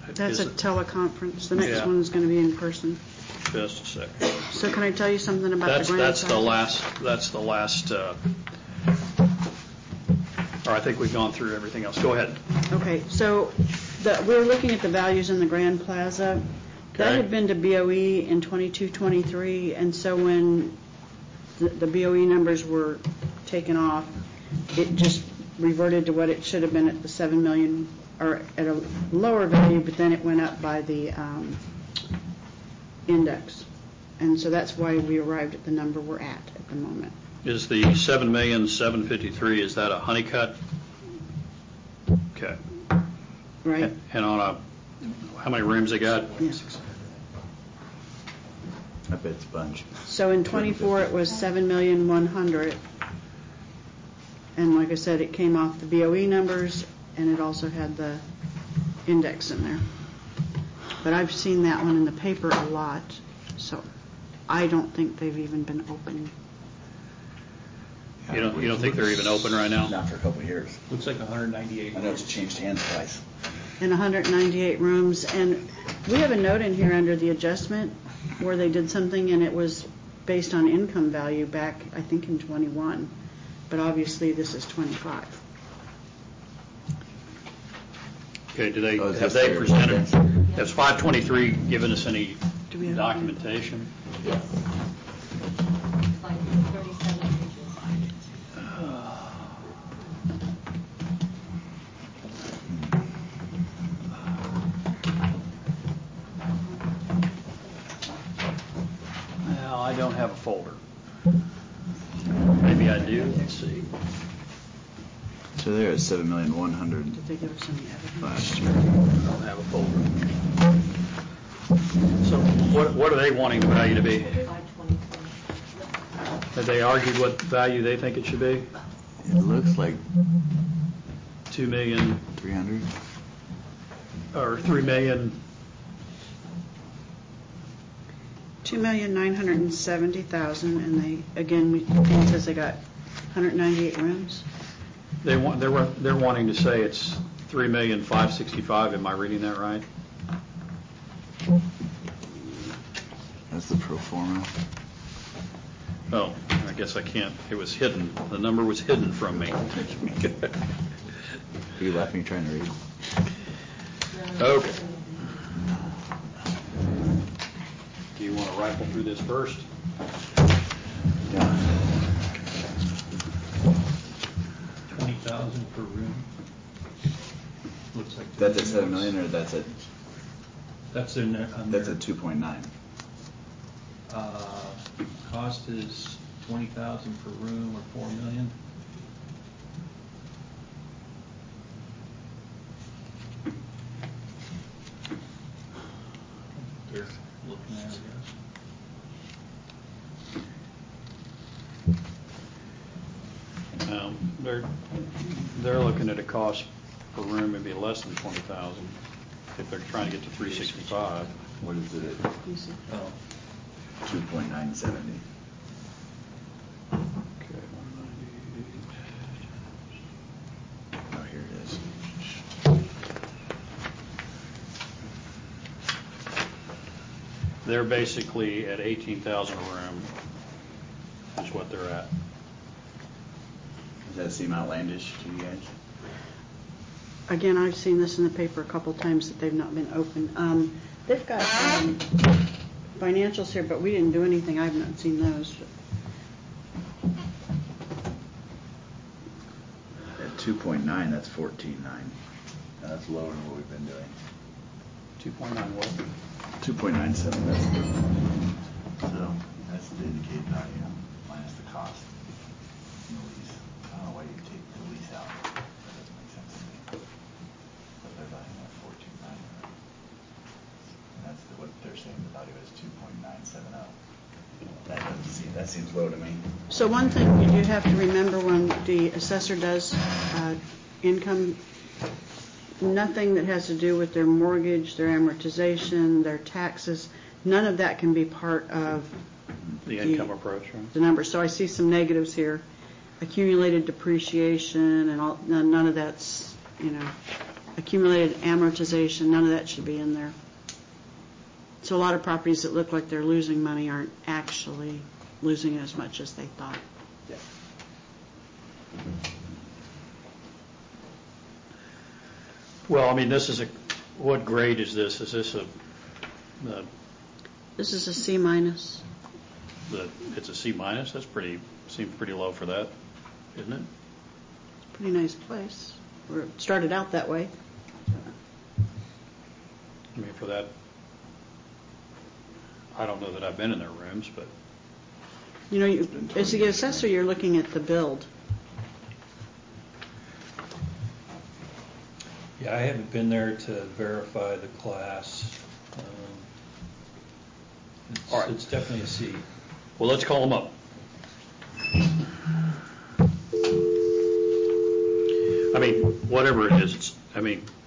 That's a teleconference. The next one is going to be in person. Just a second. So can I tell you something about the grand That's the last. Or I think we've gone through everything else. Go ahead. Okay, so we're looking at the values in the Grand Plaza. Okay. That had been to BOE in 22-23, and so when the BOE numbers were taken off, it just reverted to what it should have been at the $7 million, or at a lower value, but then it went up by the index. And so that's why we arrived at the number we're at the moment. Is the $7,753,000, is that a Honeycutt? Okay. Right. And on how many rooms they got? Yeah. I bet it's a bunch. So in 24 it was $7,100,000, and like I said, it came off the BOE numbers, and it also had the index in there. But I've seen that one in the paper a lot, so I don't think they've even been open. You don't think they're even open right now? Not for a couple of years. Looks like 198. I know it's changed hands twice. And 198 rooms, and we have a note in here under the adjustment where they did something, and it was based on income value back, I think, in 21, but obviously this is 25. Okay, have they presented, has 523 given us any documentation? Yeah. It's like 37 pages. Well, I don't have a folder. Maybe I do. Let's see. So there is $7,100,000. Did they give us any evidence? Last year. I don't have a folder. So what are they wanting the value to be? 524. Have they argued what value they think it should be? It looks like $2,300,000 or $3,000,000. $2,970,000, and they again, it says they got 198 rooms. They're wanting to say it's $3,565,000. Am I reading that right? that's the pro forma. Oh, I guess I can't. It was hidden. The number was hidden from me. Are you laughing trying to read? Okay. Do you want to rifle through this first? Yeah. 20,000 per room. Looks like That's at $7 million, or that's at that's in that's at 2.9. Cost is 20,000 per room, or 4 million. They're looking at it, No, they're looking at a cost per room maybe less than 20,000 if they're trying to get to 365. What is it? Oh, 2.970. Okay, 198. Oh, here it is. They're basically at 18,000 a room is what they're at. Does that seem outlandish to you guys? Again, I've seen this in the paper a couple times that they've not been open. They've got financials here, but we didn't do anything. I've not seen those. At 2.9, that's 14.9. That's lower than what we've been doing. 2.9 what? 2.97. That's the indicated value minus the cost. The lease. I don't know why you take the lease out. That doesn't make sense to me. But they're buying at 14.9. And that's what they're saying the value is 2.970. That seems low to me. So one thing you do have to remember when the assessor does income, nothing that has to do with their mortgage, their amortization, their taxes, none of that can be part of The income approach, right? the number. So I see some negatives here. Accumulated depreciation and all, none of that's, accumulated amortization, none of that should be in there. So a lot of properties that look like they're losing money aren't actually losing as much as they thought. Yeah. Well, I mean, this is what grade is this? Is this This is a C minus. it's a C minus? Seems pretty low for that, isn't it? It's a pretty nice place. Or it started out that way. I mean, for that, I don't know that I've been in their rooms, but You know, as the assessor, you're looking at the build. Yeah, I haven't been there to verify the class. All right. It's definitely a C. well, let's call them up. I mean, whatever it is,